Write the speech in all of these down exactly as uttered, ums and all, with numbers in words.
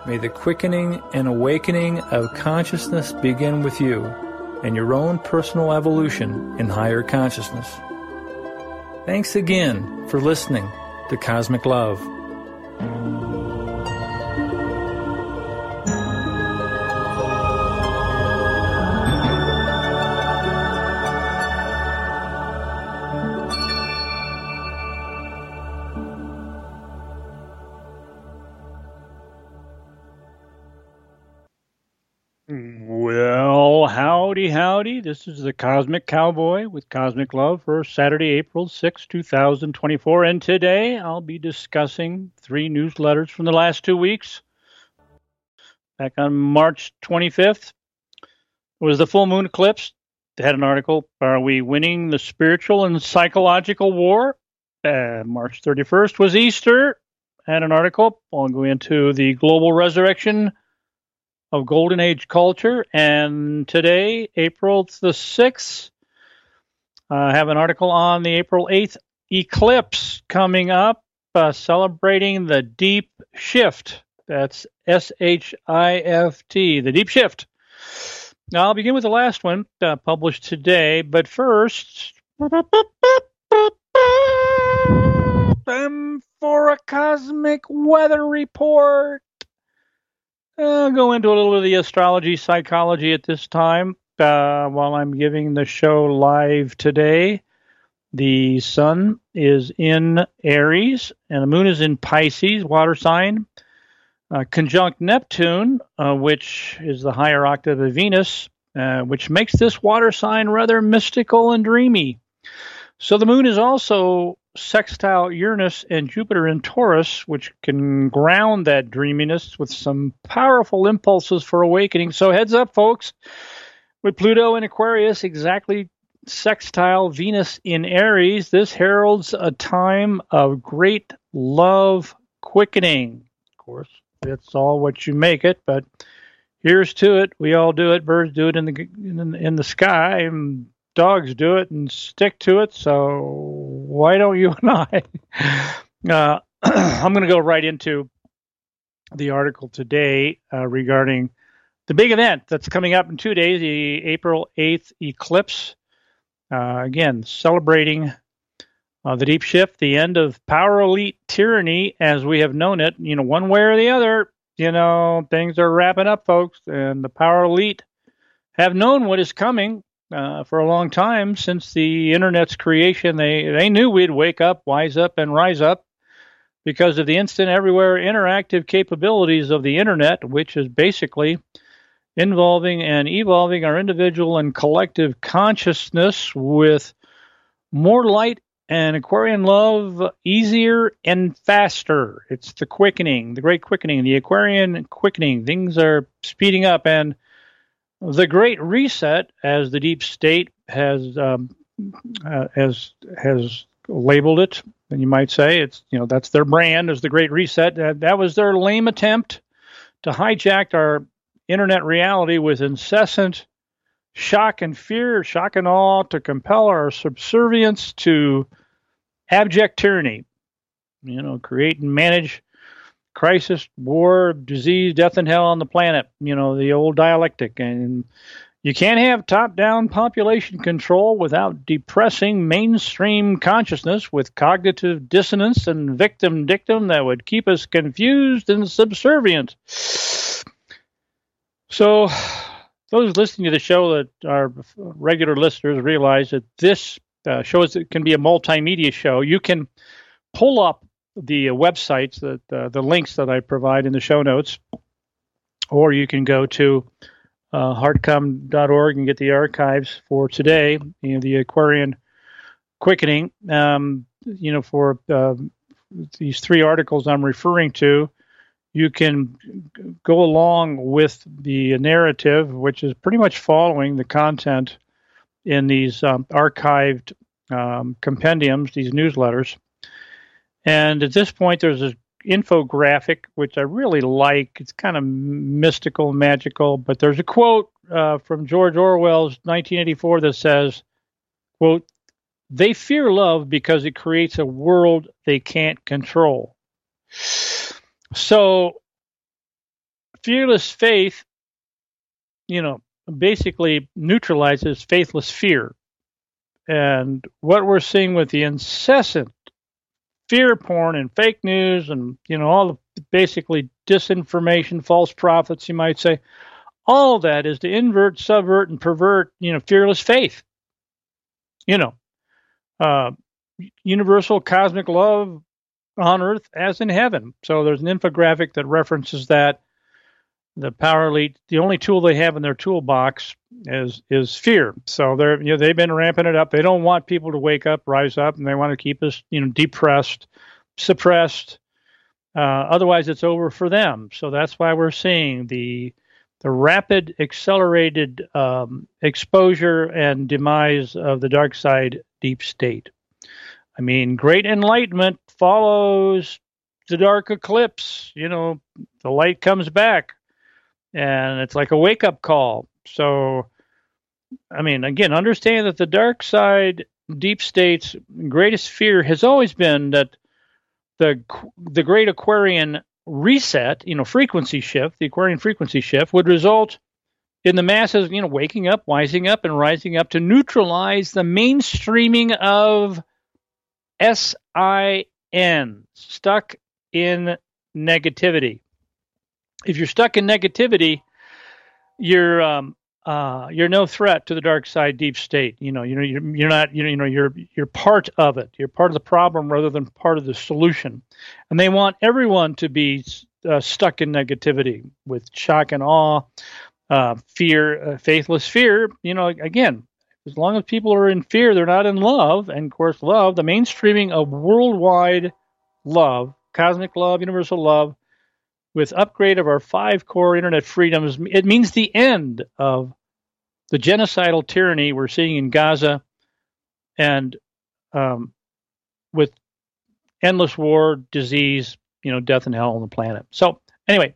May the quickening and awakening of consciousness begin with you and your own personal evolution in higher consciousness. Thanks again for listening to Cosmic Love. Well, howdy, howdy. This is the Cosmic Cowboy with Cosmic Love for Saturday, April sixth, two thousand twenty-four. And today I'll be discussing three newsletters from the last two weeks. Back on March twenty-fifth was the full moon eclipse. They had an article, Are We Winning the Spiritual and Psychological War? Uh, March thirty-first was Easter. Had an article. I'll go into the global resurrection of Golden Age culture. And today, April the sixth, I have an article on the April eighth eclipse coming up, uh, celebrating the deep shift. That's S H I F T, the deep shift. Now, I'll begin with the last one, uh, published today. But first, time for a cosmic weather report. I'll go into a little bit of the astrology psychology at this time uh, while I'm giving the show live today. The sun is in Aries and the moon is in Pisces, water sign, uh, conjunct Neptune, uh, which is the higher octave of Venus, uh, which makes this water sign rather mystical and dreamy. So the moon is also sextile Uranus and Jupiter in Taurus, which can ground that dreaminess with some powerful impulses for awakening. So heads up, folks, with Pluto in Aquarius exactly sextile Venus in Aries, this heralds a time of great love quickening. Of course, it's all what you make it, but here's to it. We all do it. Birds do it in the in, in the sky, and dogs do it and stick to it, so why don't you and I? Uh, I'm going to go right into the article today uh, regarding the big event that's coming up in two days, the April eighth eclipse. Uh, again, celebrating uh, the deep shift, the end of power elite tyranny as we have known it, you know, one way or the other. You know, things are wrapping up, folks, and the power elite have known what is coming. Uh, for a long time, since the internet's creation, they, they knew we'd wake up, wise up, and rise up because of the instant everywhere interactive capabilities of the internet, which is basically involving and evolving our individual and collective consciousness with more light and Aquarian love, easier and faster. It's the quickening, the great quickening, the Aquarian quickening. Things are speeding up, and the Great Reset, as the deep state has um, uh, has has labeled it, and you might say it's you know that's their brand as the Great Reset. Uh, that was their lame attempt to hijack our internet reality with incessant shock and fear, shock and awe, to compel our subservience to abject tyranny. You know, create and manage crisis, war, disease, death, and hell on the planet. You know, the old dialectic. And you can't have top-down population control without depressing mainstream consciousness with cognitive dissonance and victim dictum that would keep us confused and subservient. So those listening to the show that are regular listeners realize that this uh, show is, it can be a multimedia show. You can pull up the uh, websites, that uh, the links that I provide in the show notes, or you can go to uh, heartcom dot org and get the archives for today, you know, the Aquarian quickening. Um, you know, for uh, these three articles I'm referring to, you can go along with the narrative, which is pretty much following the content in these um, archived um, compendiums, these newsletters. And at this point, there's an infographic, which I really like. It's kind of mystical, magical, but there's a quote uh, from George Orwell's nineteen eighty-four that says, quote, "They fear love because it creates a world they can't control." So fearless faith, you know, basically neutralizes faithless fear. And what we're seeing with the incessant fear porn and fake news and, you know, all the basically disinformation, false prophets, you might say, all of that is to invert, subvert, and pervert, you know, fearless faith. You know, uh, universal cosmic love on earth as in heaven. So there's an infographic that references that. The Power Elite, the only tool they have in their toolbox is is fear. So they're you know they've been ramping it up. They don't want people to wake up, rise up, and they want to keep us you know depressed, suppressed. Uh, otherwise, it's over for them. So that's why we're seeing the the rapid, accelerated um, exposure and demise of the dark side deep state. I mean, great enlightenment follows the dark eclipse. You know, the light comes back. And it's like a wake-up call. So, I mean, again, understand that the dark side, deep state's greatest fear has always been that the the great Aquarian reset, you know, frequency shift, the Aquarian frequency shift, would result in the masses, you know, waking up, wising up, and rising up to neutralize the mainstreaming of S I N, stuck in negativity. If you're stuck in negativity, you're um, uh, you're no threat to the dark side deep state. You know, you know, you're, you're not, you know, you know, you're you're part of it. You're part of the problem rather than part of the solution. And they want everyone to be uh, stuck in negativity with shock and awe, uh, fear, uh, faithless fear. You know, again, as long as people are in fear, they're not in love. And of course, love, the mainstreaming of worldwide love, cosmic love, universal love, with upgrade of our five core internet freedoms, it means the end of the genocidal tyranny we're seeing in Gaza, and um, with endless war, disease, you know, death and hell on the planet. So anyway,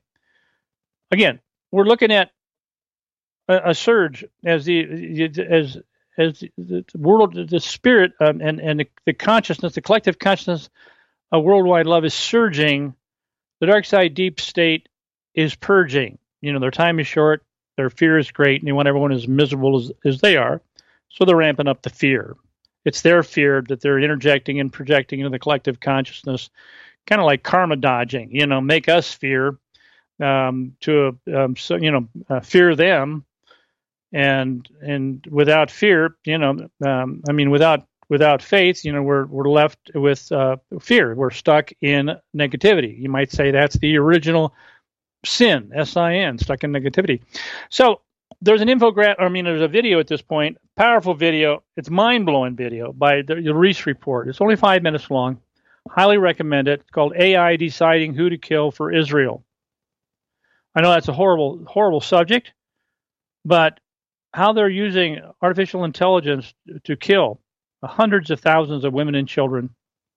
again, we're looking at a, a surge as the as as the world, the spirit, um, and and the, the consciousness, the collective consciousness of worldwide love is surging. The dark side deep state is purging. You know, their time is short, their fear is great, and they want everyone as miserable as, as they are. So they're ramping up the fear. It's their fear that they're interjecting and projecting into the collective consciousness, kind of like karma dodging, you know, make us fear um, to, um, so, you know, uh, fear them. And and without fear, you know, um, I mean, without Without faith, you know, we're we're left with uh, fear. We're stuck in negativity. You might say that's the original sin, S I N, stuck in negativity. So there's an infographic, I mean, there's a video at this point, powerful video. It's mind-blowing video by the, the Reese Report. It's only five minutes long. Highly recommend it. It's called A I Deciding Who to Kill for Israel. I know that's a horrible, horrible subject, but how they're using artificial intelligence to kill hundreds of thousands of women and children,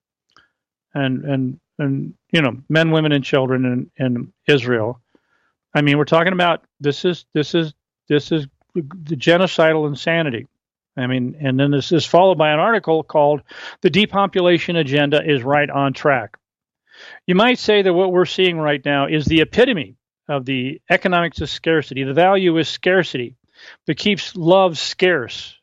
and and and you know, men, women, and children in, in Israel. I mean, we're talking about this is this is this is the genocidal insanity. I mean, and then this is followed by an article called "The Depopulation Agenda is Right on Track." You might say that what we're seeing right now is the epitome of the economics of scarcity. The value is scarcity that keeps love scarce.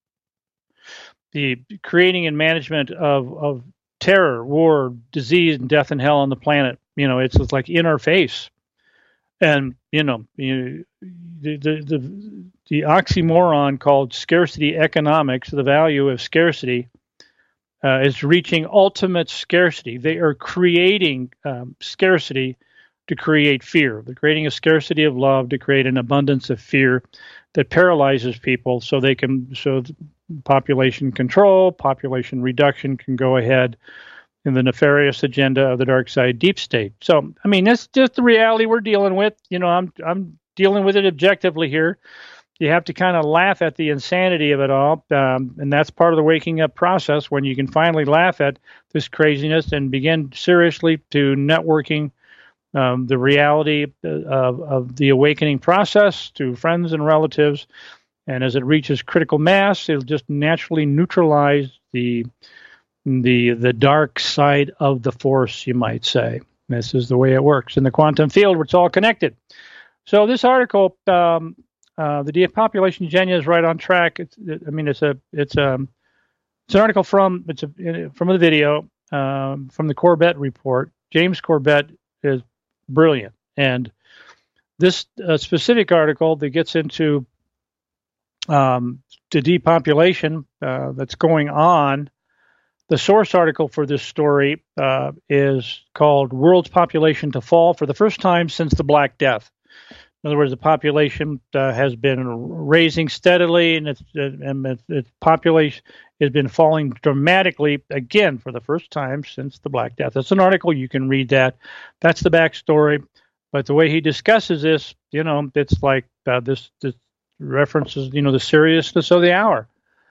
The creating and management of, of terror, war, disease, and death and hell on the planet. You know, it's, it's like in our face. And, you know, you, the, the, the, the oxymoron called scarcity economics, the value of scarcity, uh, is reaching ultimate scarcity. They are creating um, scarcity to create fear. They're creating a scarcity of love to create an abundance of fear that paralyzes people so they can, so population control, population reduction can go ahead in the nefarious agenda of the dark side deep state. So, I mean, that's just the reality we're dealing with. You know, I'm I'm dealing with it objectively here. You have to kind of laugh at the insanity of it all, um, and that's part of the waking up process when you can finally laugh at this craziness and begin seriously to networking um, the reality of, of the awakening process to friends and relatives. And as it reaches critical mass, it'll just naturally neutralize the the the dark side of the force, you might say. This is the way it works. In the quantum field, it's all connected. So this article, um, uh, the depopulation agenda is right on track. It's, I mean, it's a it's a it's an article from it's a from the video um, from the Corbett report. James Corbett is brilliant, and this uh, specific article that gets into um, the depopulation uh, that's going on. The source article for this story uh, is called "World's Population to Fall for the First Time Since the Black Death." In other words, the population uh, has been raising steadily, and its, and its, its population has been falling dramatically again for the first time since the Black Death. It's an article. You can read that. That's the backstory. But the way he discusses this, you know, it's like uh, this, this references, you know, the seriousness of the hour.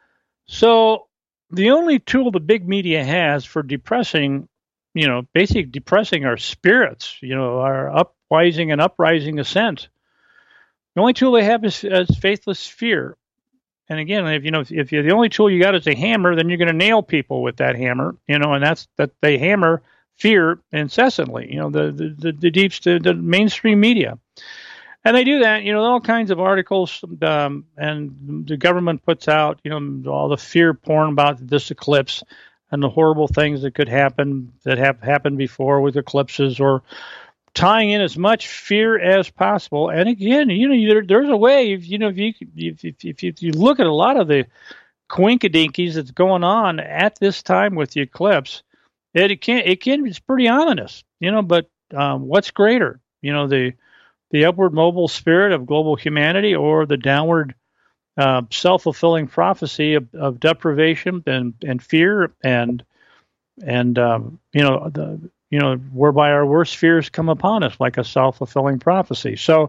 So the only tool the big media has for depressing, you know, basically depressing our spirits, you know, our uprising and uprising ascent. The only tool they have is, is faithless fear. And again, if you know, if, if you're the only tool you got is a hammer, then you're going to nail people with that hammer, you know, and that's that they hammer fear incessantly, you know, the the the, the deep the, the mainstream media. And they do that, you know, all kinds of articles, um, and the government puts out, you know, all the fear porn about this eclipse and the horrible things that could happen that have happened before with eclipses, or tying in as much fear as possible. And again, you know, there, there's a way, if, you know, if you, if, if, if, if you look at a lot of the quinkadinkies that's going on at this time with the eclipse, it, it can, it can, it's pretty ominous, you know, but um, what's greater, you know, the, the upward mobile spirit of global humanity, or the downward uh, self-fulfilling prophecy of, of deprivation and, and fear and, and um, you know, the, you know, whereby our worst fears come upon us like a self-fulfilling prophecy. So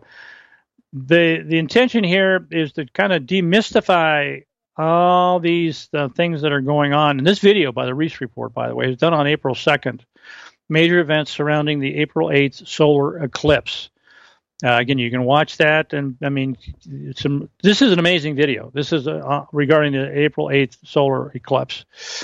the the intention here is to kind of demystify all these uh, things that are going on. And this video by the Reese Report, by the way, is done on April second. Major events surrounding the April eighth solar eclipse. Uh, again, you can watch that. And I mean, it's some, this is an amazing video. This is uh, regarding the April eighth solar eclipse.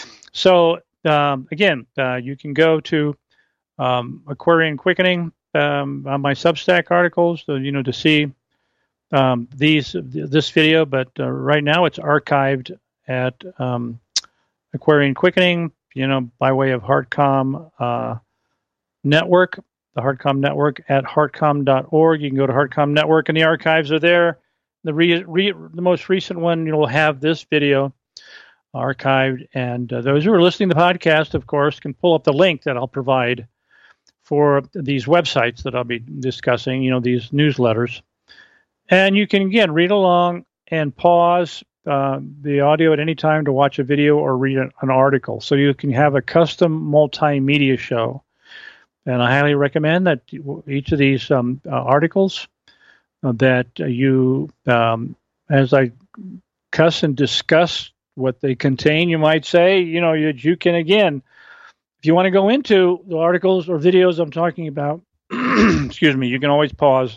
So um, again, uh, you can go to Um, Aquarian Quickening um, on my Substack articles, uh, you know, to see um, these this video. But uh, right now, it's archived at um, Aquarian Quickening, you know, by way of HeartCom uh, Network, the HeartCom Network at heartcom dot org. You can go to HeartCom Network, and the archives are there. The re, re, the most recent one, you'll have this video archived, and uh, those who are listening to the podcast, of course, can pull up the link that I'll provide for these websites that I'll be discussing, you know, these newsletters. And you can, again, read along and pause uh, the audio at any time to watch a video or read an article. So you can have a custom multimedia show. And I highly recommend that each of these um, uh, articles uh, that you, um, as I cuss and discuss what they contain, you might say, you know, you, you can, again, if you want to go into the articles or videos I'm talking about, excuse me, you can always pause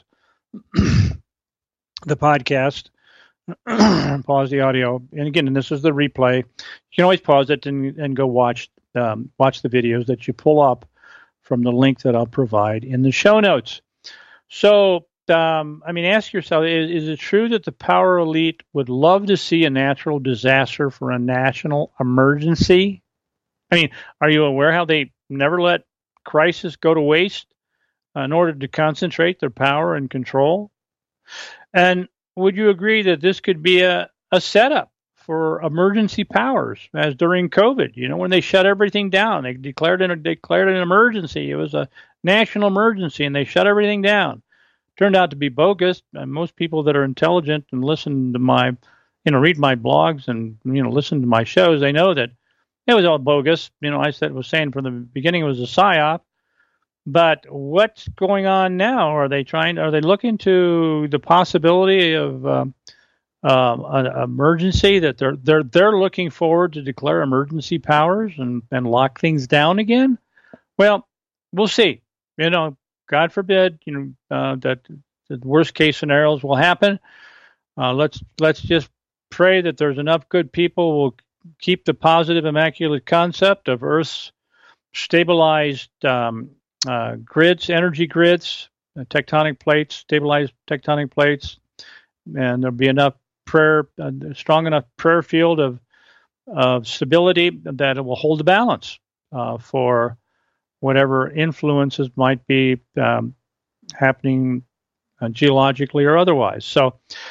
the podcast, pause the audio. And again, and this is the replay. You can always pause it and, and go watch um, watch the videos that you pull up from the link that I'll provide in the show notes. So, um, I mean, ask yourself, is, is it true that the power elite would love to see a natural disaster for a national emergency? I mean, are you aware how they never let crisis go to waste uh, in order to concentrate their power and control? And would you agree that this could be a, a setup for emergency powers, as during COVID, you know, when they shut everything down, they declared an, declared an emergency. It was a national emergency, and they shut everything down. Turned out to be bogus. And most people that are intelligent and listen to my, you know, read my blogs and, you know, listen to my shows, they know that it was all bogus. You know, I said was saying from the beginning it was a psyop. But what's going on now? Are they trying? Are they looking to the possibility of uh, uh, an emergency that they're they're they're looking forward to declare emergency powers and, and lock things down again? Well, we'll see. You know, God forbid, you know, uh, that the worst case scenarios will happen. Uh, let's let's just pray that there's enough good people who will keep the positive, immaculate concept of Earth's stabilized um, uh, grids, energy grids, uh, tectonic plates, stabilize tectonic plates, and there'll be enough prayer, uh, strong enough prayer field of of stability that it will hold the balance uh, for whatever influences might be um, happening uh, geologically or otherwise. So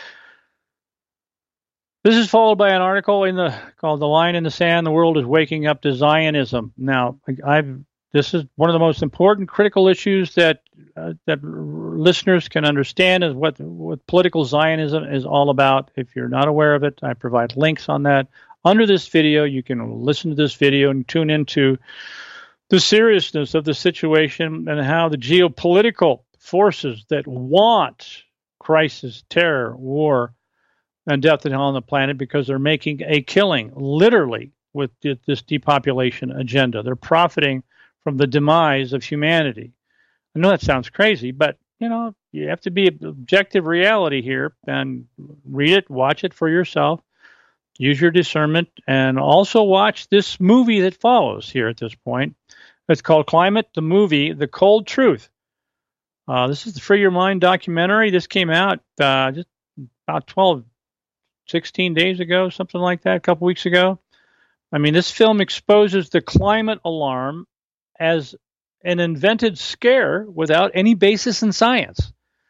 this is followed by an article in the called "The Line in the Sand: The World is Waking Up to Zionism." Now, I've this is one of the most important critical issues that uh, that listeners can understand is what what political Zionism is all about. If you're not aware of it, I provide links on that under this video. You can listen to this video and tune into the seriousness of the situation and how the geopolitical forces that want crisis, terror, war, and death and hell on the planet, because they're making a killing, literally, with this depopulation agenda. They're profiting from the demise of humanity. I know that sounds crazy, but, you know, you have to be objective reality here and read it, watch it for yourself, use your discernment, and also watch this movie that follows here at this point. It's called Climate, the Movie, The Cold Truth. Uh, this is the Free Your Mind documentary. This came out uh, just about twelve, sixteen days ago, something like that, a couple weeks ago. I mean, this film exposes the climate alarm as an invented scare without any basis in science.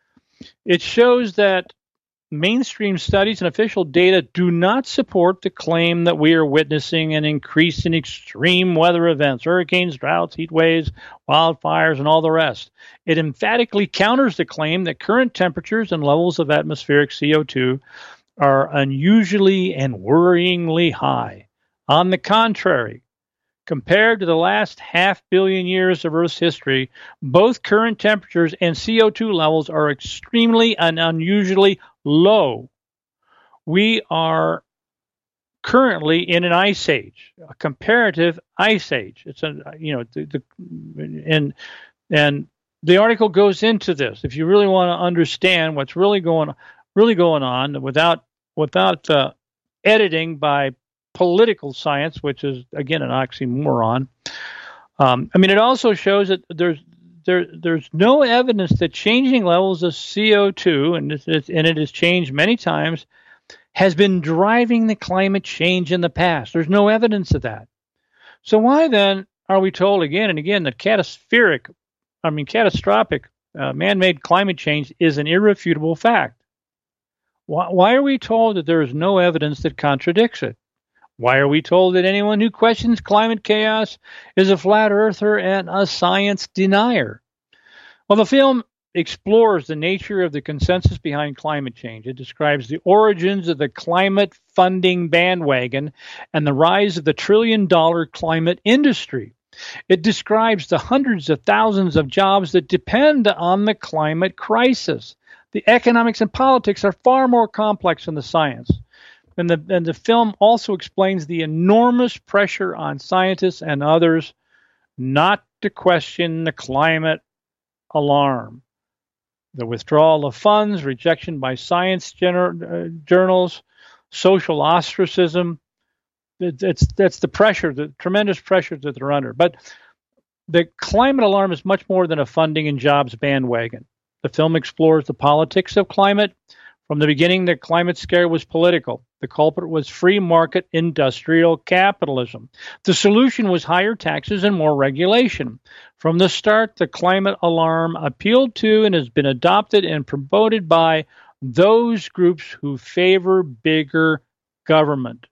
It shows that mainstream studies and official data do not support the claim that we are witnessing an increase in extreme weather events, hurricanes, droughts, heat waves, wildfires, and all the rest. It emphatically counters the claim that current temperatures and levels of atmospheric C O two are unusually and worryingly high. On the contrary, compared to the last half billion years of Earth's history, both current temperatures and C O two levels are extremely and unusually low. We are currently in an ice age, a comparative ice age. It's a, you know, the, the and and the article goes into this. If you really want to understand what's really going really going on, without without uh, editing by political science, which is again an oxymoron. Um, I mean, it also shows that there's there there's no evidence that changing levels of C O two, and it's, it's, and it has changed many times, has been driving the climate change in the past. There's no evidence of that. So why then are we told again and again that catastrophic, I mean catastrophic uh, man-made climate change is an irrefutable fact? Why, why are we told that there is no evidence that contradicts it? Why are we told that anyone who questions climate chaos is a flat earther and a science denier? Well, the film explores the nature of the consensus behind climate change. It describes the origins of the climate funding bandwagon and the rise of the trillion-dollar climate industry. It describes the hundreds of thousands of jobs that depend on the climate crisis. The economics and politics are far more complex than the science. And the, and the film also explains the enormous pressure on scientists and others not to question the climate alarm. The withdrawal of funds, rejection by science gener- uh, journals, social ostracism. It, it's that's the pressure, the tremendous pressure that they're under. But the climate alarm is much more than a funding and jobs bandwagon. The film explores the politics of climate. From the beginning, the climate scare was political. The culprit was free market industrial capitalism. The solution was higher taxes and more regulation. From the start, the climate alarm appealed to and has been adopted and promoted by those groups who favor bigger government.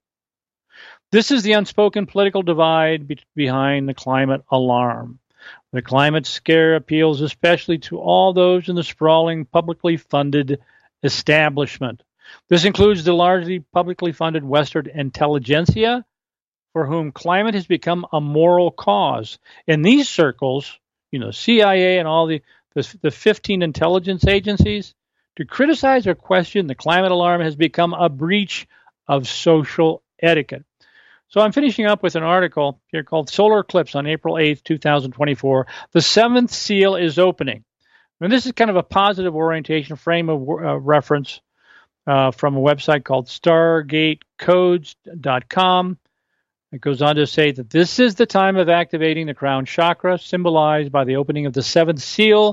This is the unspoken political divide be- behind the climate alarm. The climate scare appeals especially to all those in the sprawling, publicly funded establishment. This includes the largely publicly funded Western intelligentsia, for whom climate has become a moral cause. In these circles, you know, C I A and all the, the, the fifteen intelligence agencies, to criticize or question the climate alarm has become a breach of social etiquette. So I'm finishing up with an article here called Solar Eclipse on April eighth, twenty twenty-four. The seventh seal is opening. And this is kind of a positive orientation frame of uh, reference uh, from a website called stargate codes dot com. It goes on to say that this is the time of activating the crown chakra, symbolized by the opening of the seventh seal,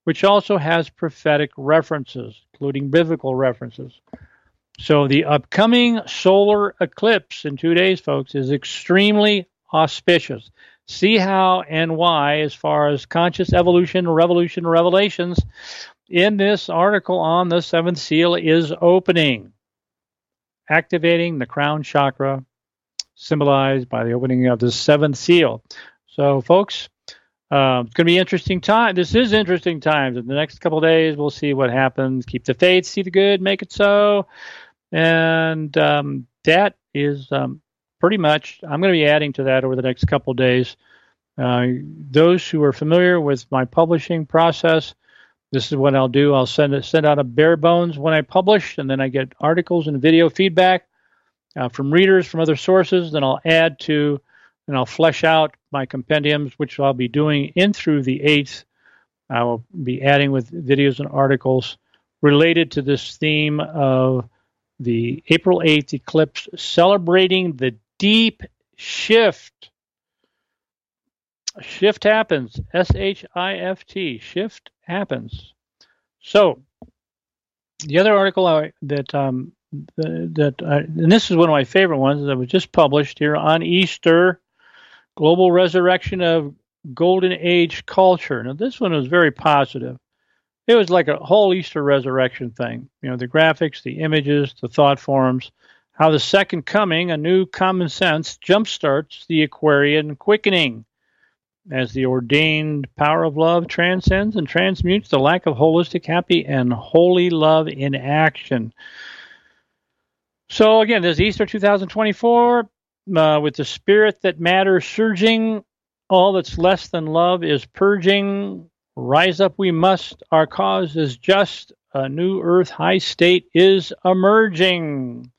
which also has prophetic references, including biblical references. So the upcoming solar eclipse in two days, folks, is extremely auspicious. See how and why, as far as conscious evolution, revolution, revelations, in this article on the seventh seal is opening, activating the crown chakra, symbolized by the opening of the seventh seal. So, folks, uh, it's going to be interesting time. This is interesting times. In the next couple of days, we'll see what happens. Keep the faith, see the good, make it so. And um, that is um, pretty much, I'm going to be adding to that over the next couple of days. Uh, those who are familiar with my publishing process, this is what I'll do. I'll send it, send out a bare bones when I publish, and then I get articles and video feedback uh, from readers, from other sources. Then I'll add to, and I'll flesh out my compendiums, which I'll be doing in through the eighth. I will be adding with videos and articles related to this theme of the April eighth eclipse, celebrating the deep shift. Shift happens. S H I F T. Shift happens. So, the other article I, that um, the, that I, and this is one of my favorite ones that was just published here on Easter, Global Resurrection of Golden Age Culture. Now, this one was very positive. It was like a whole Easter resurrection thing. You know, the graphics, the images, the thought forms, how the second coming, a new common sense, jumpstarts the Aquarian quickening as the ordained power of love transcends and transmutes the lack of holistic, happy, and holy love in action. So again, this is Easter two thousand twenty-four, uh, with the spirit that matters surging, all that's less than love is purging. Rise up we must, our cause is just, a new earth high state is emerging.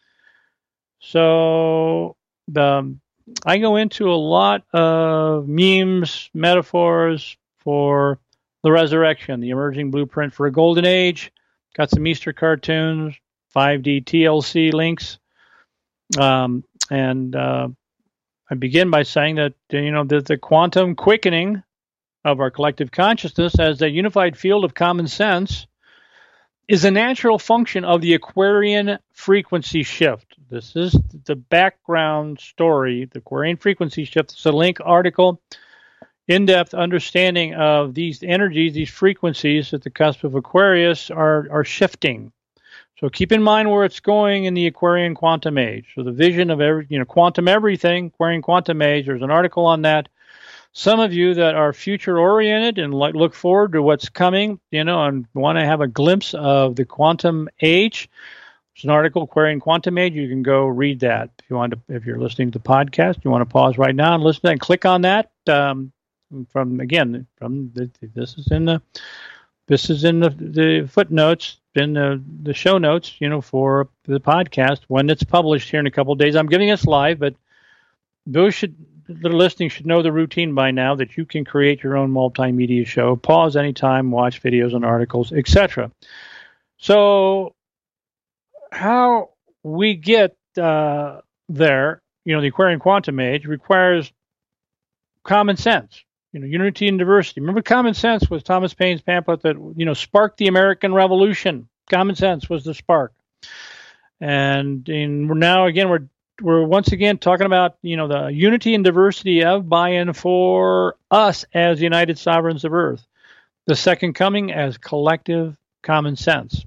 So the I go into a lot of memes, metaphors for the resurrection, the emerging blueprint for a golden age. Got some Easter cartoons, five D T L C links. Um, and uh, I begin by saying that, you know, that the quantum quickening of our collective consciousness as a unified field of common sense is a natural function of the Aquarian frequency shift. This is the background story, the Aquarian frequency shift. It's a link article, in-depth understanding of these energies, these frequencies at the cusp of Aquarius are, are shifting. So keep in mind where it's going in the Aquarian quantum age. So the vision of every, you know, quantum everything, Aquarian quantum age, there's an article on that. Some of you that are future-oriented and look forward to what's coming, you know, and want to have a glimpse of the quantum age, there's an article, Aquarian Quantum Age. You can go read that. If you want to, if you're listening to the podcast, you want to pause right now and listen and click on that. Um, from again, from the, this is in the this is in the, the footnotes, in the, the show notes, you know, for the podcast when it's published here in a couple of days. I'm giving this live, but those should. that are listening should know the routine by now that you can create your own multimedia show, pause anytime, watch videos and articles, et cetera. So how we get uh, there, you know, the Aquarian quantum age requires common sense, you know, unity and diversity. Remember, common sense was Thomas Paine's pamphlet that, you know, sparked the American Revolution. Common sense was the spark. And, and we're now, again, we're We're once again talking about, you know, the unity and diversity of, by, and for us as United Sovereigns of Earth. The second coming as collective common sense.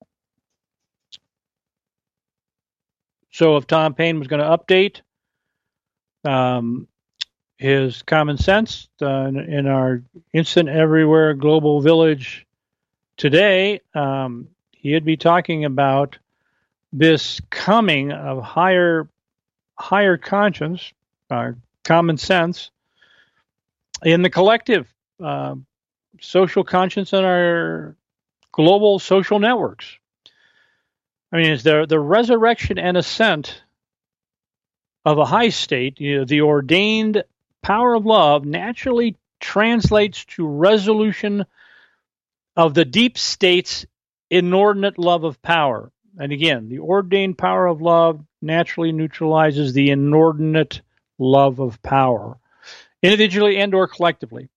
So if Tom Paine was going to update um, his common sense uh, in, in our instant everywhere global village today, um, he'd be talking about this coming of higher higher conscience, uh, common sense, in the collective uh, social conscience and our global social networks. I mean, it's the, the resurrection and ascent of a high state, you know, the ordained power of love naturally translates to resolution of the deep state's inordinate love of power. And again, the ordained power of love naturally neutralizes the inordinate love of power, individually and or collectively.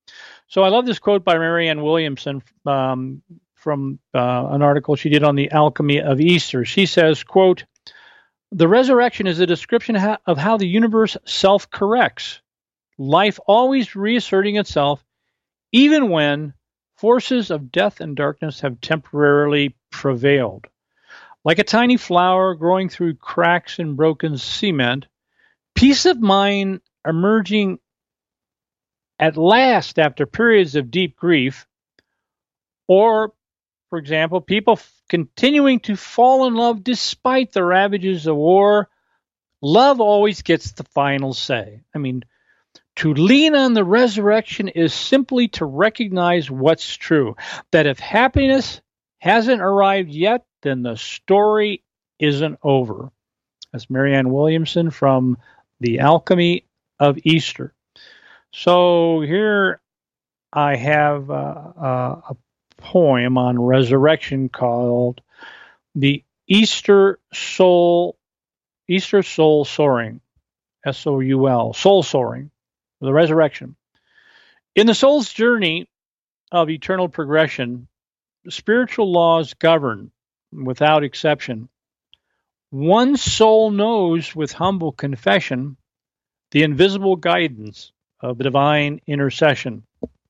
So I love this quote by Marianne Williamson um, from uh, an article she did on the alchemy of Easter. She says, quote, "The resurrection is a description of how the universe self-corrects, life always reasserting itself, even when forces of death and darkness have temporarily prevailed. Like a tiny flower growing through cracks in broken cement, peace of mind emerging at last after periods of deep grief, or, for example, people f- continuing to fall in love despite the ravages of war, love always gets the final say." I mean, to lean on the resurrection is simply to recognize what's true, that if happiness hasn't arrived yet, then the story isn't over. That's Marianne Williamson from The Alchemy of Easter. So here I have uh, uh, a poem on resurrection called The Easter Soul, Easter Soul Soaring, S O U L, Soul Soaring, the resurrection. In the soul's journey of eternal progression, spiritual laws govern without exception. One soul knows with humble confession the invisible guidance of divine intercession.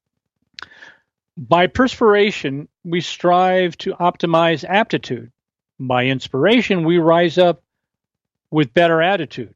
By perspiration, we strive to optimize aptitude. By inspiration, we rise up with better attitude.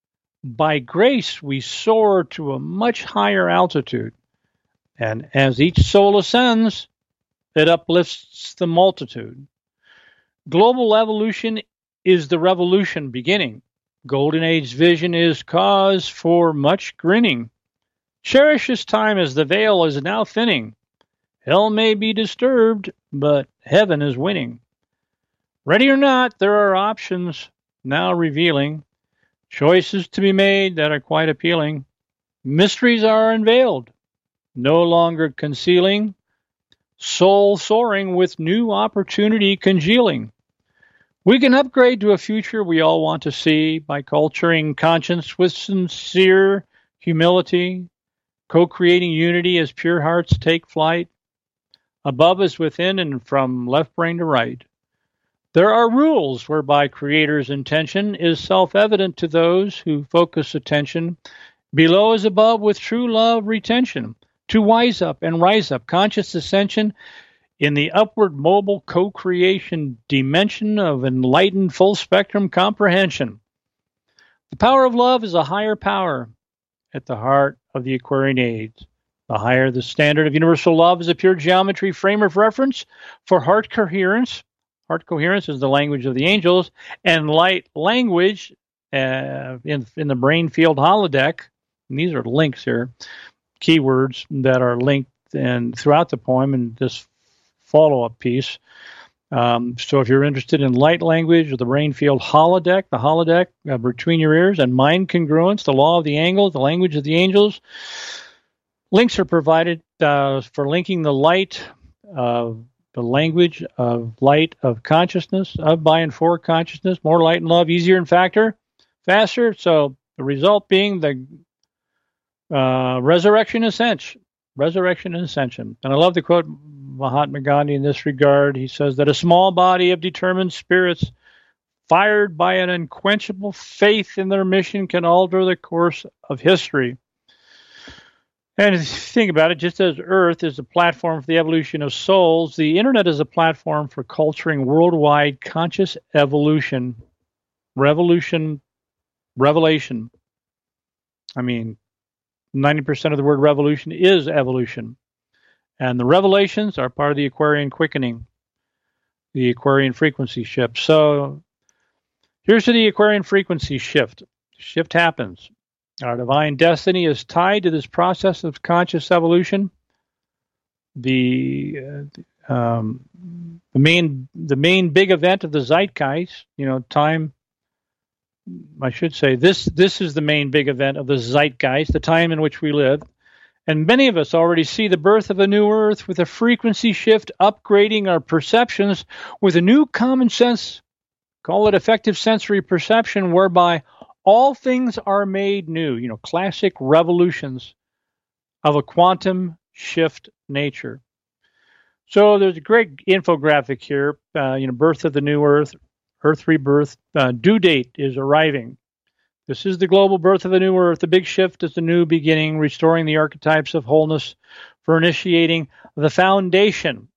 By grace, we soar to a much higher altitude. And as each soul ascends, it uplifts the multitude. Global evolution is the revolution beginning. Golden Age vision is cause for much grinning. Cherish this time as the veil is now thinning. Hell may be disturbed, but heaven is winning. Ready or not, there are options now revealing. Choices to be made that are quite appealing. Mysteries are unveiled, no longer concealing. Soul soaring with new opportunity congealing. We can upgrade to a future we all want to see by culturing conscience with sincere humility, co-creating unity as pure hearts take flight. Above us, within, and from left brain to right. There are rules whereby Creator's intention is self-evident to those who focus attention. Below is above with true love retention. To wise up and rise up, conscious ascension in the upward mobile co-creation dimension of enlightened full-spectrum comprehension. The power of love is a higher power at the heart of the Aquarian age. The higher the standard of universal love is a pure geometry frame of reference for heart coherence. Heart coherence is the language of the angels, and light language uh, in, in the brain field holodeck. And these are links here, keywords that are linked and throughout the poem in this follow-up piece. Um, so if you're interested in light language or the brain field holodeck, the holodeck uh, between your ears, and mind congruence, the law of the angle, the language of the angels, links are provided uh, for linking the light, uh, the language of light of consciousness, of, by, and for consciousness, more light and love, easier and factor, faster. So the result being the uh, resurrection ascension, resurrection and ascension. And I love the quote Mahatma Gandhi in this regard. He says that a small body of determined spirits fired by an unquenchable faith in their mission can alter the course of history. And if you think about it, just as Earth is a platform for the evolution of souls, the Internet is a platform for culturing worldwide conscious evolution, revolution, revelation. I mean, ninety percent of the word revolution is evolution. And the revelations are part of the Aquarian quickening, the Aquarian frequency shift. So here's to the Aquarian frequency shift. Shift happens. Our divine destiny is tied to this process of conscious evolution. The uh, um, the main the main big event of the zeitgeist, you know, time. I should say this this is the main big event of the zeitgeist, the time in which we live. And many of us already see the birth of a new earth with a frequency shift, upgrading our perceptions with a new common sense, call it effective sensory perception, whereby all things are made new, you know, classic revolutions of a quantum shift nature. So there's a great infographic here. Uh, you know, birth of the new Earth, Earth rebirth. Uh, due date is arriving. This is the global birth of the new Earth. The big shift is the new beginning, restoring the archetypes of wholeness for initiating the foundation,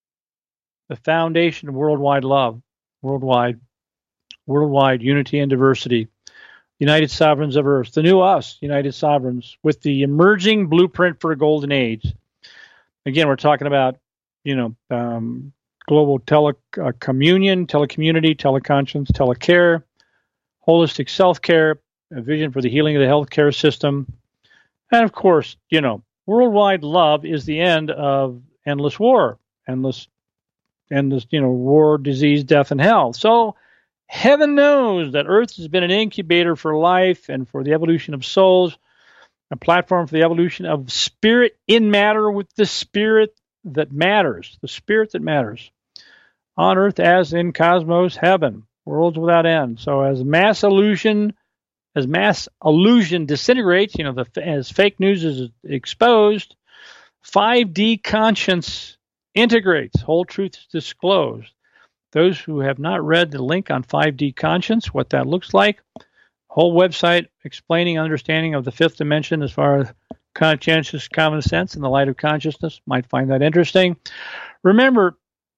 the foundation of worldwide love, worldwide, worldwide unity and diversity. United Sovereigns of Earth, the new us, United Sovereigns, with the emerging blueprint for a golden age. Again, we're talking about, you know, um, global telecommunion, telecommunity, teleconscience, telecare, holistic self-care, a vision for the healing of the healthcare system. And of course, you know, worldwide love is the end of endless war, endless, endless, you know, war, disease, death, and hell. So heaven knows that Earth has been an incubator for life and for the evolution of souls, a platform for the evolution of spirit in matter with the spirit that matters, the spirit that matters. On Earth as in cosmos, heaven, worlds without end. So as mass illusion, as mass illusion disintegrates, you know, the, as fake news is exposed, five D conscience integrates, whole truth is disclosed. Those who have not read the link on five D conscience, what that looks like, whole website explaining understanding of the fifth dimension as far as conscientious common sense in the light of consciousness, might find that interesting. Remember,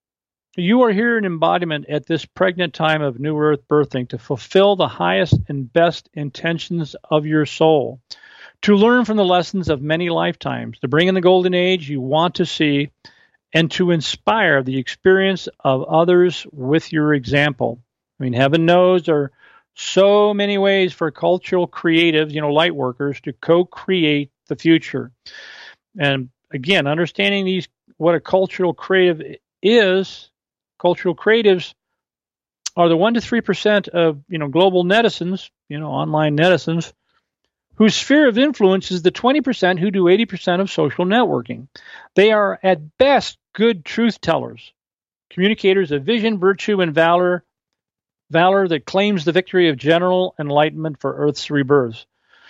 you are here in embodiment at this pregnant time of new Earth birthing to fulfill the highest and best intentions of your soul, to learn from the lessons of many lifetimes, to bring in the golden age you want to see, and to inspire the experience of others with your example. I mean, heaven knows there are so many ways for cultural creatives, you know, light workers, to co-create the future. And again, understanding these, what a cultural creative is, cultural creatives are the one to three percent of, you know, global netizens, you know, online netizens, whose sphere of influence is the twenty percent who do eighty percent of social networking. They are at best good truth tellers, communicators of vision, virtue, and valor, valor that claims the victory of general enlightenment for Earth's rebirth.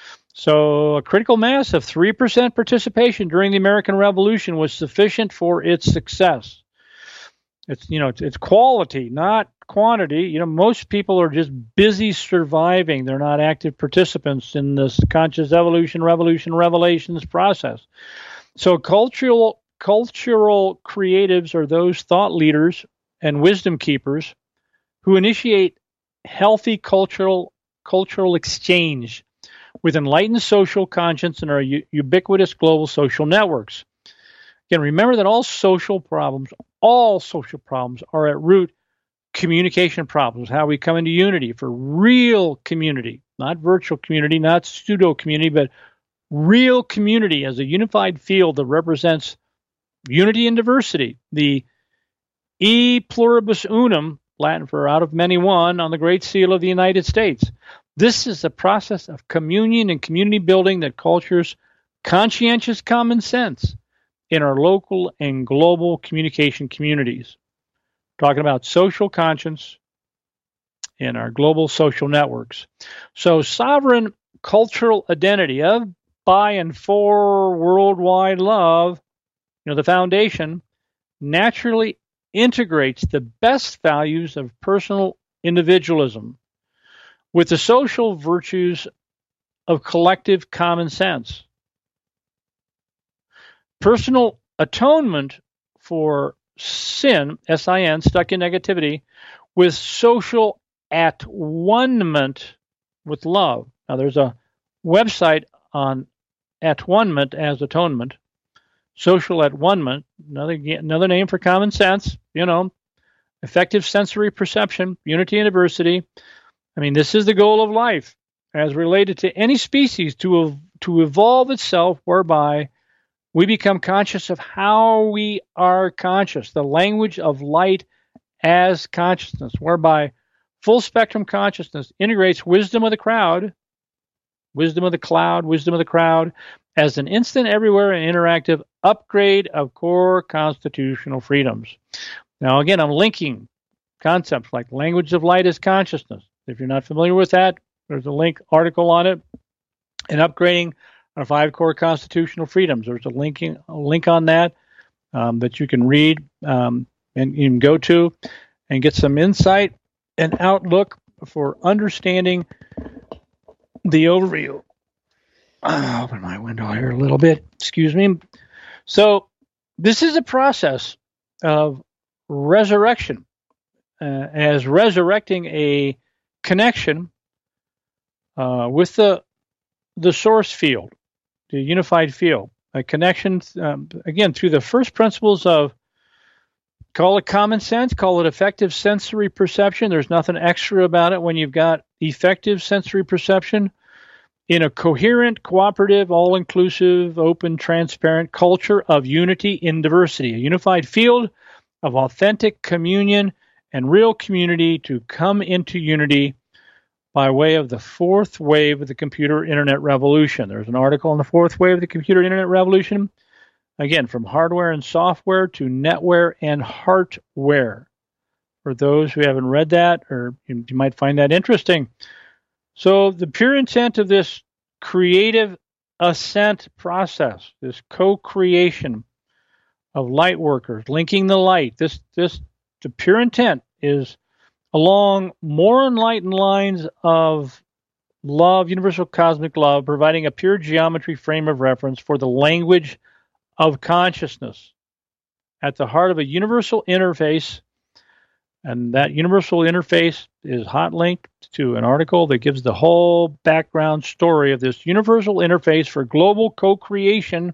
So a critical mass of three percent participation during the American Revolution was sufficient for its success. It's, you know, it's, it's quality, not quantity. You know, most people are just busy surviving. They're not active participants in this conscious evolution, revolution, revelations process. So cultural cultural creatives are those thought leaders and wisdom keepers who initiate healthy cultural cultural exchange with enlightened social conscience and our u- ubiquitous global social networks. Again, remember that all social problems, all social problems are at root communication problems, how we come into unity for real community, not virtual community, not pseudo community, but real community as a unified field that represents unity and diversity. The E pluribus unum, Latin for out of many one, on the Great Seal of the United States. This is a process of communion and community building that cultures conscientious common sense in our local and global communication communities. Talking about social conscience in our global social networks. So sovereign cultural identity of, by, and for worldwide love, you know, the foundation, naturally integrates the best values of personal individualism with the social virtues of collective common sense. Personal atonement for sin, S I N, stuck in negativity, with social at-one-ment with love. Now, there's a website on at-one-ment as atonement, social at-one-ment, another, another name for common sense, you know, effective sensory perception, unity and diversity. I mean, this is the goal of life as related to any species to, to evolve itself whereby we become conscious of how we are conscious, the language of light as consciousness, whereby full spectrum consciousness integrates wisdom of the crowd, wisdom of the cloud, wisdom of the crowd, as an instant, everywhere, and interactive upgrade of core constitutional freedoms. Now, again, I'm linking concepts like language of light as consciousness. If you're not familiar with that, there's a link article on it. And upgrading our five core constitutional freedoms. There's a linking a link on that um, that you can read um, and you can go to and get some insight and outlook for understanding the overview. I'll open my window here a little bit. Excuse me. So this is a process of resurrection, uh, as resurrecting a connection uh, with the the source field, the unified field, a connection, um, again, through the first principles of, call it common sense, call it effective sensory perception. There's nothing extra about it when you've got effective sensory perception in a coherent, cooperative, all-inclusive, open, transparent culture of unity in diversity, a unified field of authentic communion and real community to come into unity by way of the fourth wave of the computer internet revolution. There's an article on the fourth wave of the computer internet revolution, again, from hardware and software to netware and heartware. For those who haven't read that, or you, you might find that interesting. So the pure intent of this creative ascent process, this co-creation of light workers, linking the light, this, this, the pure intent is along more enlightened lines of love, universal cosmic love, providing a pure geometry frame of reference for the language of consciousness at the heart of a universal interface. And that universal interface is hot linked to an article that gives the whole background story of this universal interface for global co-creation,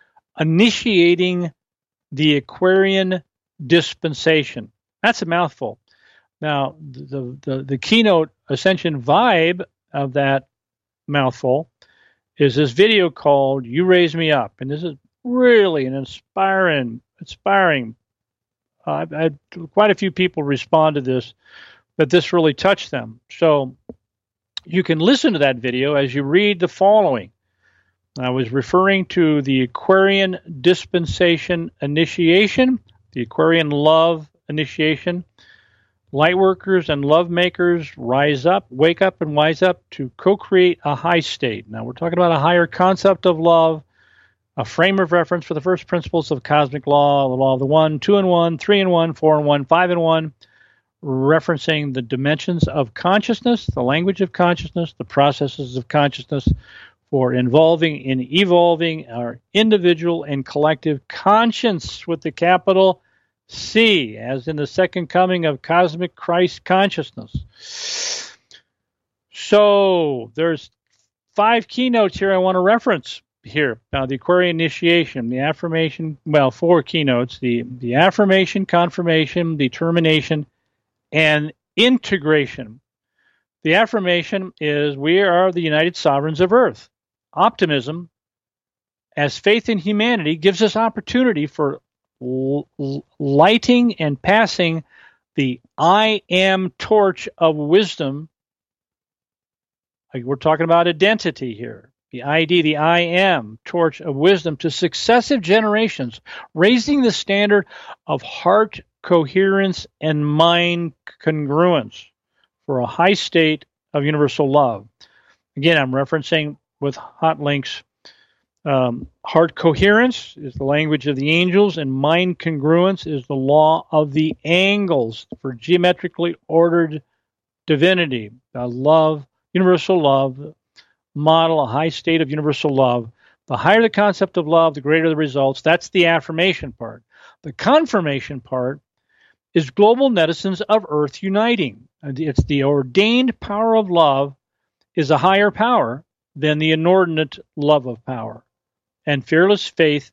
initiating the Aquarian dispensation. That's a mouthful. Now, the, the, the keynote ascension vibe of that mouthful is this video called You Raise Me Up. And this is really an inspiring, inspiring. Uh, I've had quite a few people respond to this, but this really touched them. So you can listen to that video as you read the following. I was referring to the Aquarian dispensation initiation, the Aquarian love initiation. Lightworkers and love makers rise up, wake up, and wise up to co-create a high state. Now, we're talking about a higher concept of love, a frame of reference for the first principles of cosmic law, the law of the one, two and one, three and one, four and one, five and one, referencing the dimensions of consciousness, the language of consciousness, the processes of consciousness for involving in evolving our individual and collective conscience with the capital C, as in the second coming of cosmic Christ consciousness. So there's five keynotes here I want to reference here. Now, the Aquarian initiation, the affirmation, well, four keynotes, the, the affirmation, confirmation, determination, and integration. The affirmation is we are the United Sovereigns of Earth. Optimism, as faith in humanity, gives us opportunity for lighting and passing the I am torch of wisdom. We're talking about identity here. The I D, the I am torch of wisdom to successive generations, raising the standard of heart coherence and mind congruence for a high state of universal love. Again, I'm referencing with hot links. Um, heart coherence is the language of the angels, and mind congruence is the law of the angles for geometrically ordered divinity. A love, universal love, model a high state of universal love. The higher the concept of love, the greater the results. That's the affirmation part. The confirmation part is global netizens of Earth uniting. It's the ordained power of love is a higher power than the inordinate love of power. And fearless faith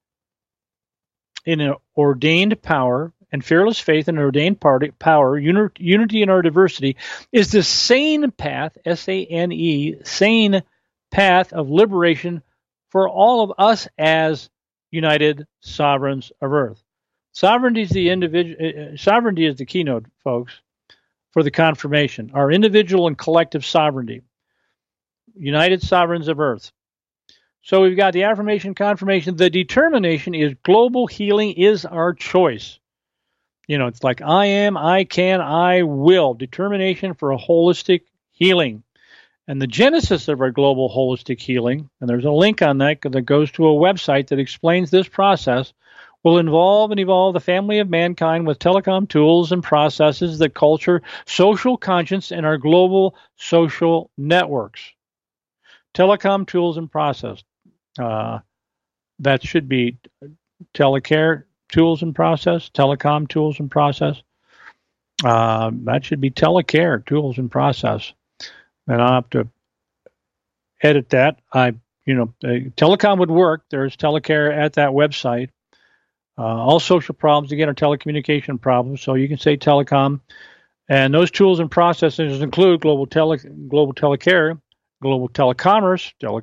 in an ordained power, and fearless faith in an ordained party, power, uni- unity in our diversity, is the sane path, S A N E, sane path of liberation for all of us as united sovereigns of Earth. Sovereignty is the individual. Uh, sovereignty is the keynote, folks, for the confirmation. Our individual and collective sovereignty, united sovereigns of Earth. So we've got the affirmation, confirmation. The determination is global healing is our choice. You know, it's like I am, I can, I will. Determination for a holistic healing. And the genesis of our global holistic healing, and there's a link on that that goes to a website that explains this process, will involve and evolve the family of mankind with telecom tools and processes that culture social conscience in our global social networks. Telecom tools and process. Uh, that should be telecare tools and process, telecom tools and process. Uh, that should be telecare tools and process. And I'll have to edit that. I, you know, uh, telecom would work. There's telecare at that website. Uh, all social problems, again, are telecommunication problems. So you can say telecom. And those tools and processes include global tele, global telecare, global telecommerce, tele,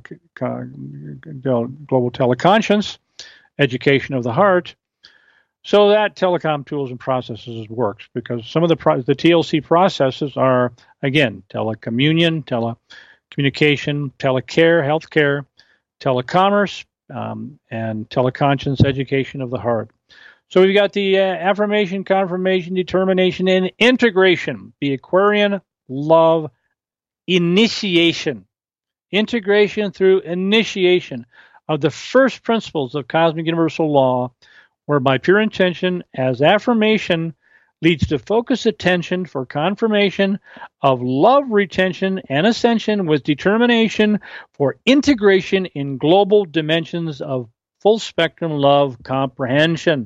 uh, global teleconscience, education of the heart. So that telecom tools and processes works because some of the pro- the T L C processes are, again, telecommunion, telecommunication, telecare, healthcare, telecommerce, um, and teleconscience, education of the heart. So we've got the uh, affirmation, confirmation, determination, and integration, the Aquarian love initiation. Integration through initiation of the first principles of cosmic universal law, whereby pure intention as affirmation leads to focused attention for confirmation of love retention and ascension with determination for integration in global dimensions of full spectrum love comprehension.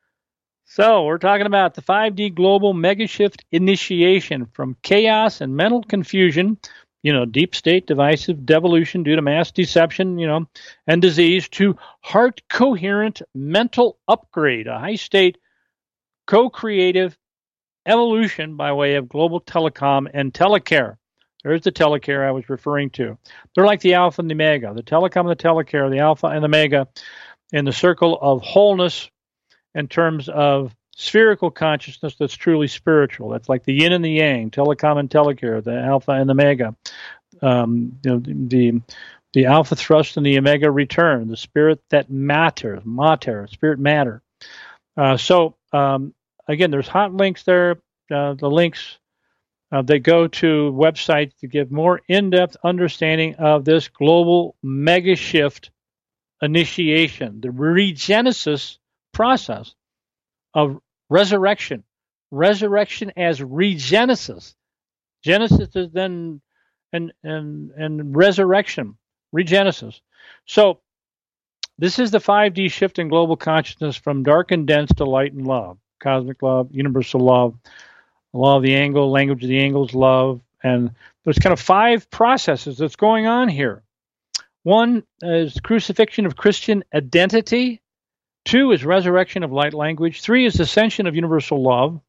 So we're talking about the five D global mega shift initiation from chaos and mental confusion, you know, deep state divisive devolution due to mass deception, you know, and disease, to heart coherent mental upgrade, a high state co-creative evolution by way of global telecom and telecare. There's the telecare I was referring to. They're like the alpha and the omega, the telecom and the telecare, the alpha and the omega in the circle of wholeness in terms of spherical consciousness that's truly spiritual. That's like the yin and the yang, telecom and telecare, the alpha and the omega. Um, you know, the the alpha thrust and the omega return, the spirit that matters, matter, spirit matter. Uh, so um, again, there's hot links there. Uh, the links uh, that go to websites to give more in-depth understanding of this global mega shift initiation, the regenesis process of resurrection. Resurrection as regenesis. Genesis is then and and and resurrection, regenesis. So this is the five D shift in global consciousness from dark and dense to light and love, cosmic love, universal love, law of the angle, language of the angles, love, and there's kind of five processes that's going on here. One is crucifixion of Christian identity. Two is resurrection of light language. Three is ascension of universal love.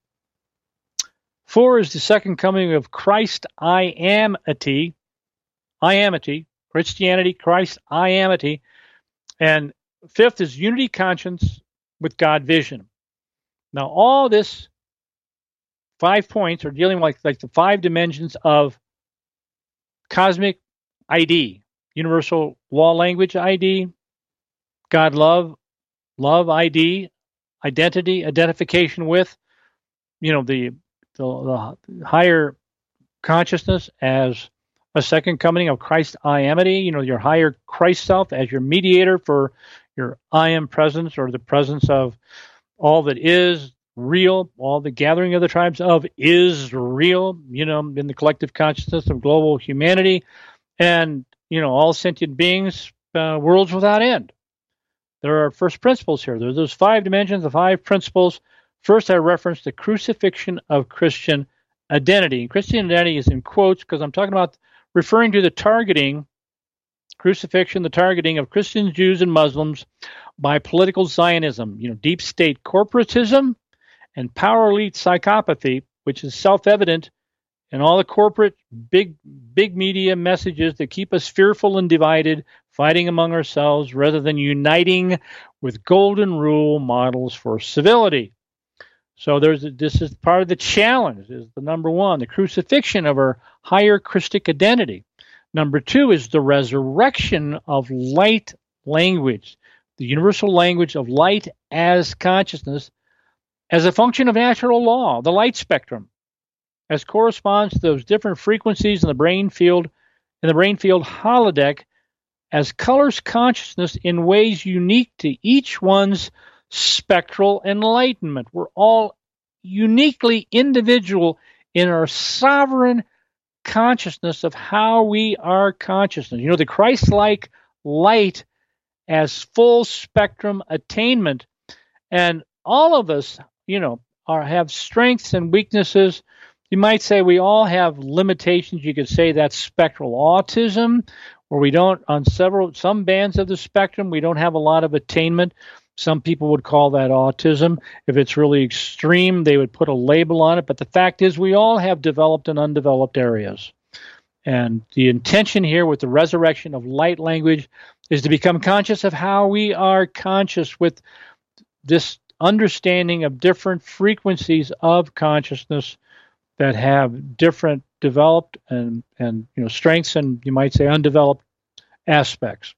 Four is the second coming of Christ I amity. I amity. Christianity, Christ I amity. And fifth is unity conscience with God vision. Now, all this five points are dealing with like, like the five dimensions of cosmic I D, universal law language I D, God love, love I D, identity, identification with, you know, the, the, the higher consciousness as a second coming of Christ I amity, you know, your higher Christ self as your mediator for your I am presence, or the presence of all that is real, all the gathering of the tribes of is real, you know, in the collective consciousness of global humanity, and, you know, all sentient beings, uh, worlds without end. There are first principles here. There's those five dimensions, the five principles. First, I referenced the crucifixion of Christian identity. And Christian identity is in quotes because I'm talking about referring to the targeting, crucifixion, the targeting of Christians, Jews, and Muslims by political Zionism, you know, deep state corporatism and power elite psychopathy, which is self-evident in all the corporate big big media messages that keep us fearful and divided, fighting among ourselves rather than uniting with golden rule models for civility. So there's a, this is part of the challenge, is the number one, the crucifixion of our higher Christic identity. Number two is the resurrection of light language, the universal language of light as consciousness, as a function of natural law, the light spectrum, as corresponds to those different frequencies in the brain field in the Brainfield holodeck as colors consciousness in ways unique to each one's spectral enlightenment. We're all uniquely individual in our sovereign consciousness of how we are consciousness. You know, the Christ-like light as full spectrum attainment. And all of us, you know, are have strengths and weaknesses. You might say we all have limitations. You could say that's spectral autism, where we don't, on several, some bands of the spectrum, we don't have a lot of attainment. Some people would call that autism. If it's really extreme, they would put a label on it. But the fact is, we all have developed and undeveloped areas. And the intention here with the resurrection of light language is to become conscious of how we are conscious with this understanding of different frequencies of consciousness that have different developed and, and you know strengths and, you might say, undeveloped aspects.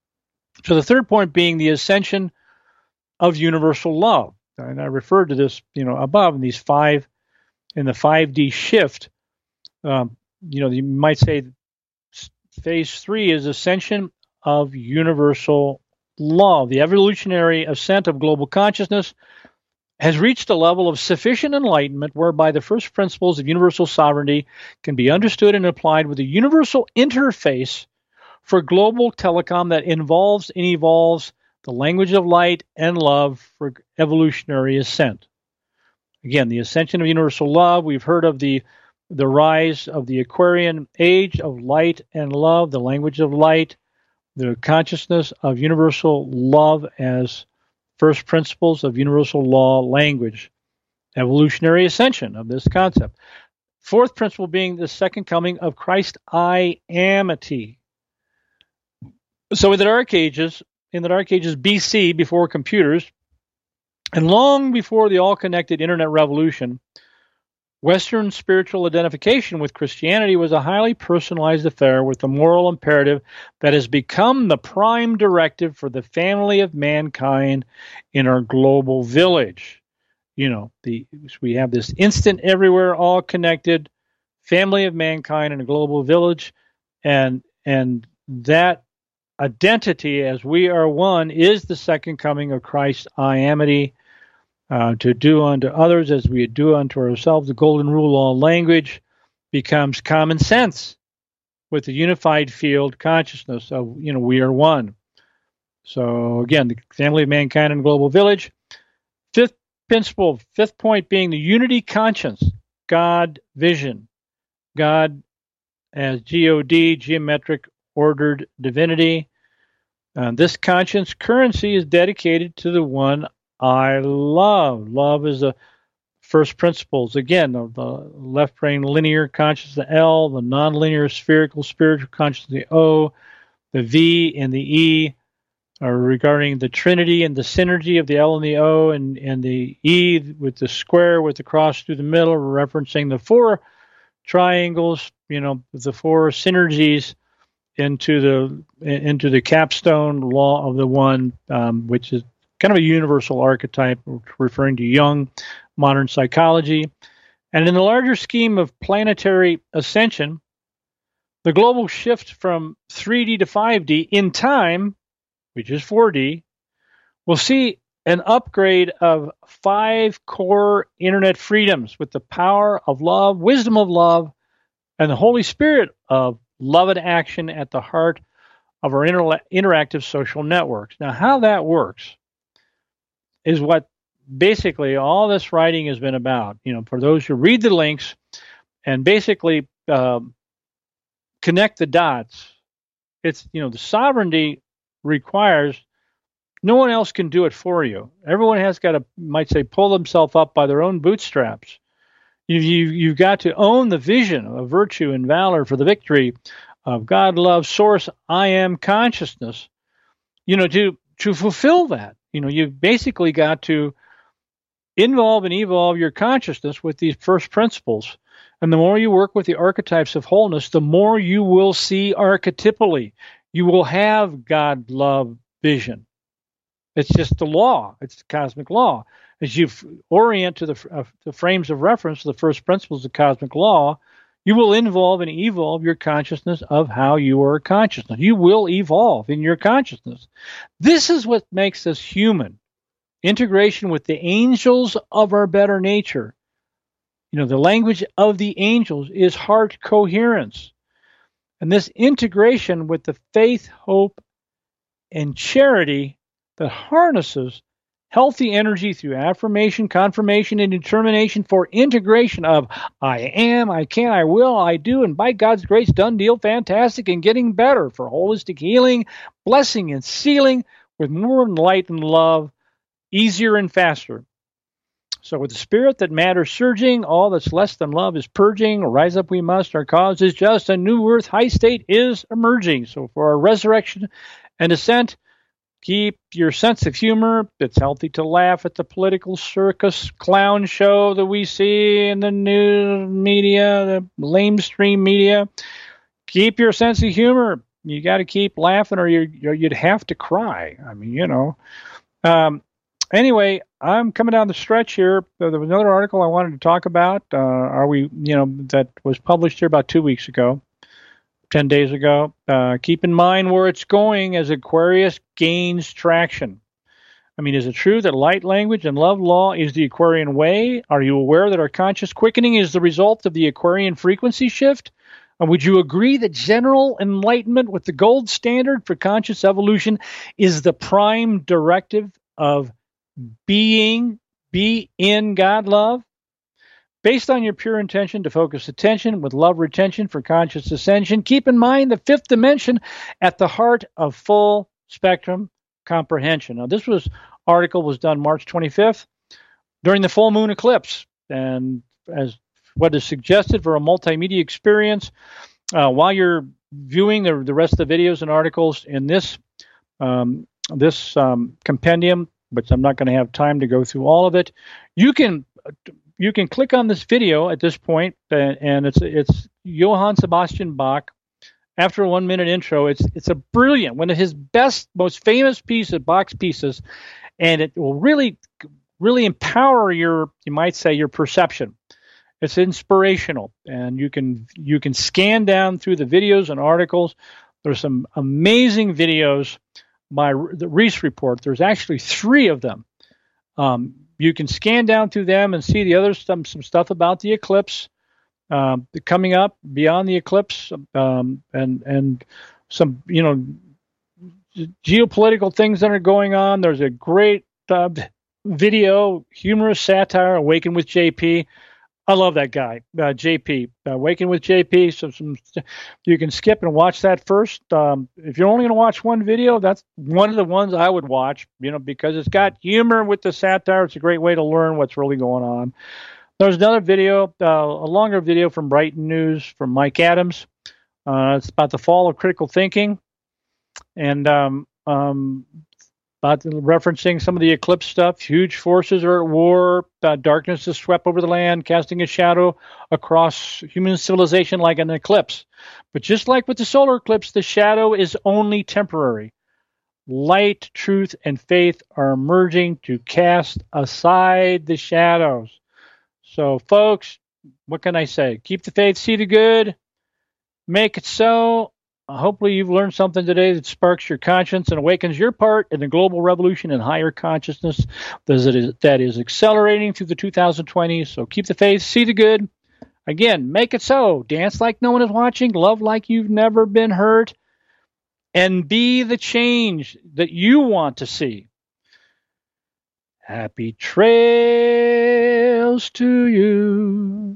So the third point being the ascension of universal love. And I referred to this, you know, above in these five, in the five D shift. Um, you know, you might say phase three is ascension of universal love. The evolutionary ascent of global consciousness has reached a level of sufficient enlightenment whereby the first principles of universal sovereignty can be understood and applied with a universal interface for global telecom that involves and evolves the language of light and love for evolutionary ascent. Again, the ascension of universal love. We've heard of the, the rise of the Aquarian age of light and love, the language of light, the consciousness of universal love as first principles of universal law language, evolutionary ascension of this concept. Fourth principle being the second coming of Christ I-amity. So in the Dark Ages, in the Dark Ages B C, before computers, and long before the all-connected internet revolution, Western spiritual identification with Christianity was a highly personalized affair with the moral imperative that has become the prime directive for the family of mankind in our global village. You know, the we have this instant, everywhere, all connected family of mankind in a global village, and and that identity as we are one is the second coming of Christ I-amity. Uh, to do unto others as we do unto ourselves. The golden rule law language becomes common sense with the unified field consciousness of, you know, we are one. So again, the family of mankind in a global village. Fifth principle, fifth point being the unity conscience, God vision. God as G O D, geometric ordered divinity. Uh, this conscience currency is dedicated to the one I love. Love is the first principles. Again, the, the left brain linear consciousness, the L, the nonlinear spherical spiritual consciousness, the O, the V, and the E are regarding the Trinity and the synergy of the L and the O, and, and the E with the square with the cross through the middle, referencing the four triangles, you know, the four synergies into the into the capstone law of the one, um, which is kind of a universal archetype referring to Jung, modern psychology. And in the larger scheme of planetary ascension, the global shift from three D to five D in time, which is four D, will see an upgrade of five core internet freedoms with the power of love, wisdom of love, and the Holy Spirit of love and action at the heart of our inter- interactive social networks. Now, how that works is what basically all this writing has been about. You know, for those who read the links and basically um, connect the dots, it's, you know, the sovereignty requires no one else can do it for you. Everyone has got to, might say, pull themselves up by their own bootstraps. You, you, you've got to own the vision of virtue and valor for the victory of God, love, source, I am consciousness, you know, to, to fulfill that. You know, you've basically got to involve and evolve your consciousness with these first principles. And the more you work with the archetypes of wholeness, the more you will see archetypally. You will have God, love, vision. It's just the law. It's the cosmic law. As you f- orient to the, uh, the frames of reference, the first principles of cosmic law, You will involve and evolve your consciousness of how you are a consciousness. You will evolve in your consciousness. This is what makes us human. Integration with the angels of our better nature. You know, the language of the angels is heart coherence. And this integration with the faith, hope, and charity that harnesses healthy energy through affirmation, confirmation, and determination for integration of I am, I can, I will, I do, and by God's grace, done deal, fantastic, and getting better for holistic healing, blessing, and sealing with more light and love, easier and faster. So with the spirit that matters surging, all that's less than love is purging. Rise up we must, our cause is just, a new earth high state is emerging. So for our resurrection and ascent, keep your sense of humor. It's healthy to laugh at the political circus clown show that we see in the news media, the lamestream media. Keep your sense of humor. You got to keep laughing or you're, you'd have to cry. I mean, you know. Um, anyway, I'm coming down the stretch here. There was another article I wanted to talk about. Uh, are we, you know, that was published here about two weeks ago. ten days ago. Uh, keep in mind where it's going as Aquarius gains traction. I mean, is it true that light language and love law is the Aquarian way? Are you aware that our conscious quickening is the result of the Aquarian frequency shift? And would you agree that general enlightenment with the gold standard for conscious evolution is the prime directive of being, be in God love? Based on your pure intention to focus attention with love retention for conscious ascension, keep in mind the fifth dimension at the heart of full spectrum comprehension. Now, this was article was done March twenty-fifth during the full moon eclipse, and as what is suggested for a multimedia experience, uh, while you're viewing the, the rest of the videos and articles in this um, this um, compendium, which I'm not going to have time to go through all of it, you can. You can click on this video at this point, and, and it's it's Johann Sebastian Bach. After a one-minute intro, it's it's a brilliant, one of his best, most famous pieces, Bach's pieces, and it will really, really empower your, you might say, your perception. It's inspirational, and you can you can scan down through the videos and articles. There's some amazing videos by the Reese Report. There's actually three of them. Um, You can scan down through them and see the other some some stuff about the eclipse um, coming up beyond the eclipse, um, and and some you know geopolitical things that are going on. There's a great uh, video, humorous satire, Awaken with J P. I love that guy, uh, J P. Awaken with J P. So some you can skip and watch that first. Um, if you're only going to watch one video, that's one of the ones I would watch. You know, because it's got humor with the satire. It's a great way to learn what's really going on. There's another video, uh, a longer video from Brighton News from Mike Adams. Uh, it's about the fall of critical thinking, and um, um, about referencing some of the eclipse stuff. Huge forces are at war. Uh, darkness has swept over the land, casting a shadow across human civilization like an eclipse. But just like with the solar eclipse, the shadow is only temporary. Light, truth, and faith are emerging to cast aside the shadows. So, folks, what can I say? Keep the faith, see the good, make it so. Hopefully you've learned something today that sparks your conscience and awakens your part in the global revolution in higher consciousness that is accelerating through the two thousand twenties. So keep the faith, see the good. Again, make it so. Dance like no one is watching. Love like you've never been hurt. And be the change that you want to see. Happy trails to you.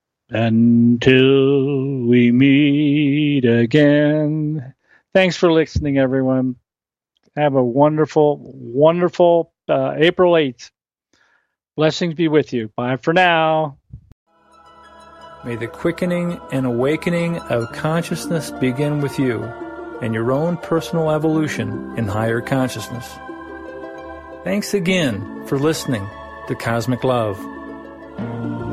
Until we meet again. Thanks for listening, everyone. Have a wonderful, wonderful uh, April eighth. Blessings be with you. Bye for now. May the quickening and awakening of consciousness begin with you and your own personal evolution in higher consciousness. Thanks again for listening to Cosmic Love.